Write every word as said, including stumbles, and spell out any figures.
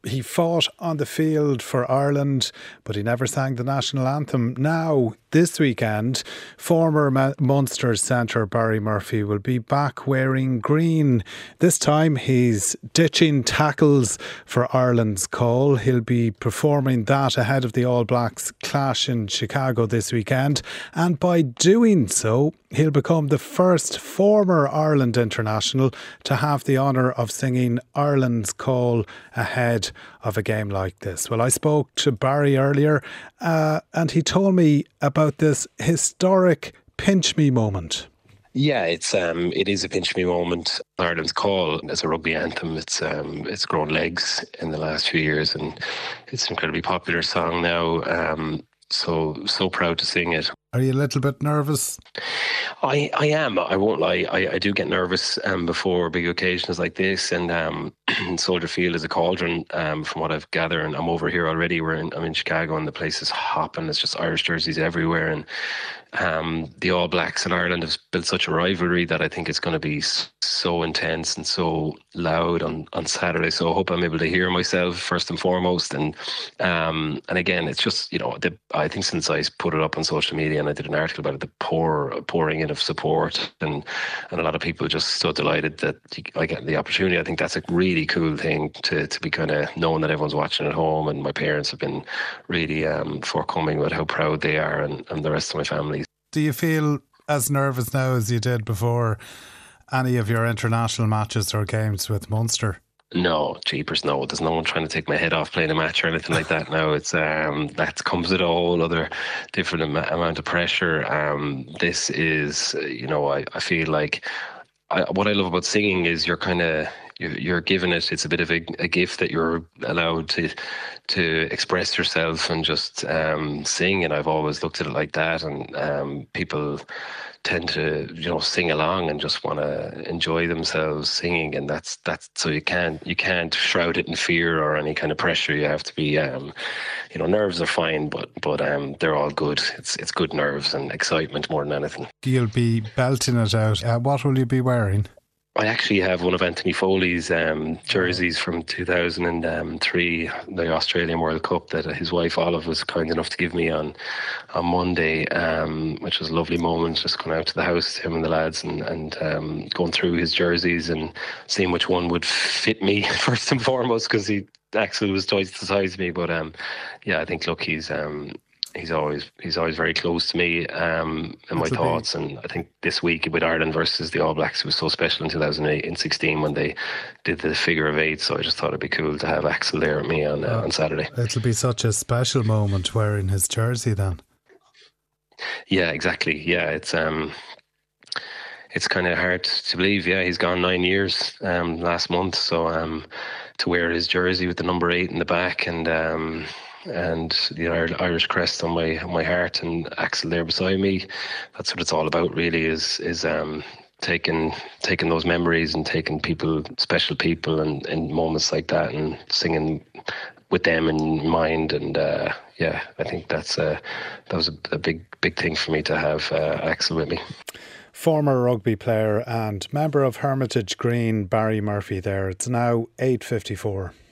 He fought on the field for Ireland, but he never sang the national anthem. Now, this weekend, former Munster centre Barry Murphy will be back wearing green. This time he's ditching tackles for Ireland's call. He'll be performing that ahead of the All Blacks clash in Chicago this weekend. And by doing so, he'll become the first former Ireland international to have the honour of singing Ireland's call ahead of a game like this. Well, I spoke to Barry earlier uh, and he told me about this historic pinch me moment. Yeah, it's um, it is a pinch me moment. Ireland's call as a rugby anthem. It's um, it's grown legs in the last few years, and it's an incredibly popular song now. Um, so so proud to sing it. Are you a little bit nervous? I, I am. I won't lie. I, I do get nervous um, before big occasions like this. And um, Soldier Field is a cauldron, um, from what I've gathered. And I'm over here already. We're in, I'm in Chicago, and the place is hopping. It's just Irish jerseys everywhere. And um, the All Blacks and Ireland have built such a rivalry that I think it's going to be so intense and so loud on, on Saturday. So I hope I'm able to hear myself first and foremost. And um, and again, it's just, you know, the, I think since I put it up on social media and I did an article about it, the pour, pouring in of support, and and a lot of people just so delighted that I get the opportunity. I think that's a really cool thing to to be kind of knowing that everyone's watching at home, and my parents have been really um, forthcoming with how proud they are, and, and the rest of my family. Do you feel as nervous now as you did before any of your international matches or games with Munster? No, jeepers, no. There's no one trying to take my head off playing a match or anything like that now. It's um that comes with a whole other different am- amount of pressure. Um, this is, you know, I, I feel like I, what I love about singing is you're kind of you're, you're given it. It's a bit of a, a gift that you're allowed to to express yourself and just um, sing. And I've always looked at it like that. And um, people tend to, you know, sing along and just want to enjoy themselves singing, and that's that's so you can't you can't shroud it in fear or any kind of pressure. You have to be, um, you know, nerves are fine, but but um, they're all good. It's it's good nerves and excitement more than anything. You'll be belting it out. Uh, what will you be wearing? I actually have one of Anthony Foley's um, jerseys from two thousand three, the Australian World Cup, that his wife Olive was kind enough to give me on on Monday, um, which was a lovely moment, just going out to the house, him and the lads, and, and um, going through his jerseys and seeing which one would fit me first and foremost, because he actually was twice the size of me. But um, yeah, I think, look, he's... Um, He's always he's always very close to me um, and my thoughts, and I think this week with Ireland versus the All Blacks, it was so special in two thousand eight and sixteen when they did the figure of eight. So I just thought it'd be cool to have Axel there with me on uh, uh, on Saturday. It'll be such a special moment wearing his jersey then. Yeah, exactly. Yeah, it's um, it's kind of hard to believe. Yeah, he's gone nine years um, last month. So um, to wear his jersey with the number eight in the back, and um. and the Irish crest on my on my heart, and Axel there beside me, that's what it's all about really, is is um taking taking those memories and taking people, special people, and in moments like that, and singing with them in mind. And uh, yeah, I think that's uh, that was a, a big big thing for me to have uh, Axel with me. Former rugby player and member of Hermitage Green, Barry Murphy there. It's now eight fifty-four.